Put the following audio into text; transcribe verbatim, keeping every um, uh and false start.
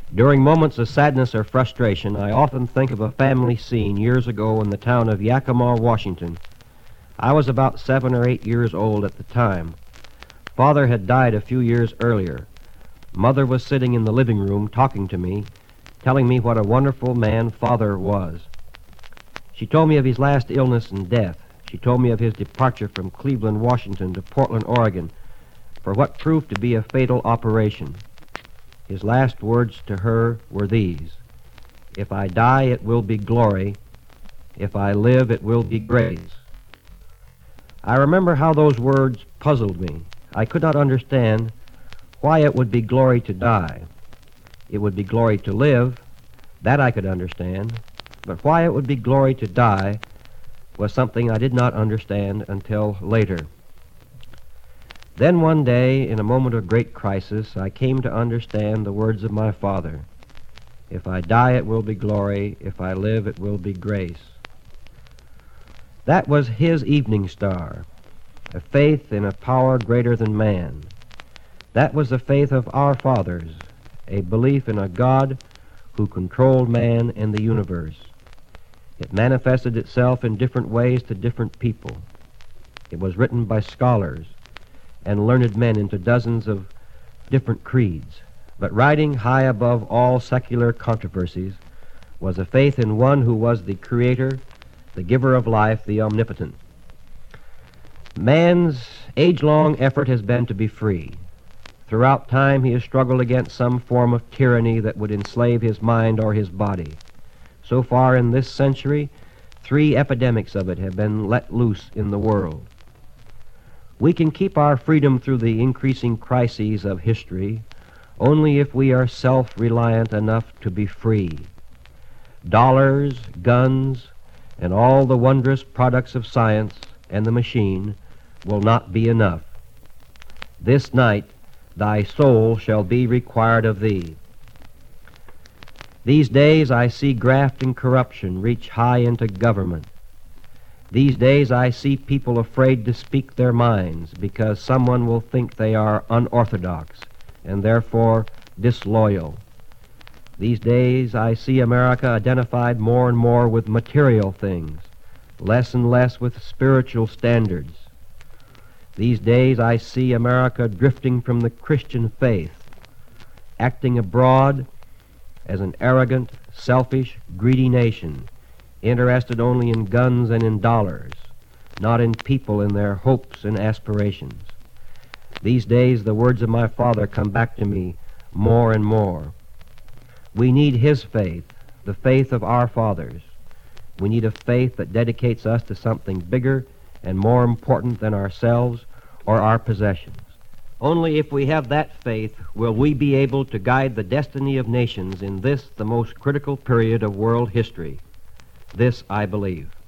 During moments of sadness or frustration, I often think of a family scene years ago in the town of Yakima, Washington. I was about seven or eight years old at the time. Father had died a few years earlier. Mother was sitting in the living room talking to me, telling me what a wonderful man Father was. She told me of his last illness and death. She told me of his departure from Cleveland, Washington to Portland, Oregon, for what proved to be a fatal operation. His last words to her were these: "If I die, it will be glory. If I live, it will be grace." I remember how those words puzzled me. I could not understand why it would be glory to die. It would be glory to live. That I could understand. But why it would be glory to die was something I did not understand until later. Then one day, in a moment of great crisis, I came to understand the words of my father. If I die, it will be glory. If I live, it will be grace. That was his evening star, a faith in a power greater than man. That was the faith of our fathers, a belief in a God who controlled man and the universe. It manifested itself in different ways to different people. It was written by scholars and learned men into dozens of different creeds. But riding high above all secular controversies was a faith in one who was the Creator, the giver of life, the omnipotent. Man's age-long effort has been to be free. Throughout time he has struggled against some form of tyranny that would enslave his mind or his body. So far in this century, three epidemics of it have been let loose in the world. We can keep our freedom through the increasing crises of history only if we are self-reliant enough to be free. Dollars, guns, and all the wondrous products of science and the machine will not be enough. This night thy soul shall be required of thee. These days I see graft and corruption reach high into government. These days I see people afraid to speak their minds because someone will think they are unorthodox and therefore disloyal. These days I see America identified more and more with material things, less and less with spiritual standards. These days I see America drifting from the Christian faith, acting abroad as an arrogant, selfish, greedy nation, interested only in guns and in dollars, not in people and their hopes and aspirations. These days the words of my father come back to me more and more. We need his faith, the faith of our fathers. We need a faith that dedicates us to something bigger and more important than ourselves or our possessions. Only if we have that faith will we be able to guide the destiny of nations in this, the most critical period of world history. This I believe.